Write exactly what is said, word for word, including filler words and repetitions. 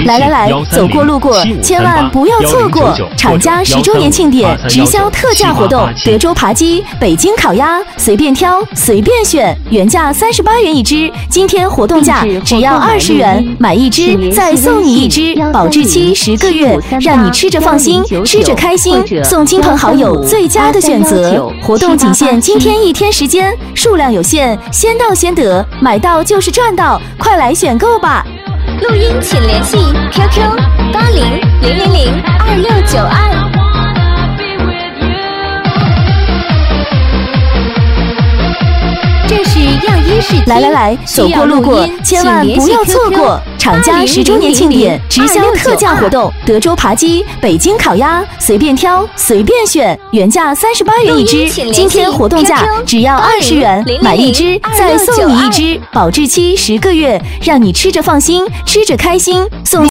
来来来，走过路过千万不要错过厂家十周年庆典直销特价活动，德州扒鸡、北京烤鸭，随便挑随便选，原价三十八元一只，今天活动价只要二十元，买一只再送你一只，保质期十个月，让你吃着放心，吃着开心，送亲朋好友最佳的选择。活动仅限今天一天时间，数量有限，先到先得，买到就是赚到，快来选购吧！ 录音请联系 Q Q 八零零零零二六九二。这是样音视听， 来来来，走过路过千万不要错过厂家十周年庆典直销特价活动，德州扒鸡、北京烤鸭，随便挑随便选，原价三十八元一只，今天活动价只要二十元，买一只再送你一只，保质期十个月，让你吃着放心，吃着开心，送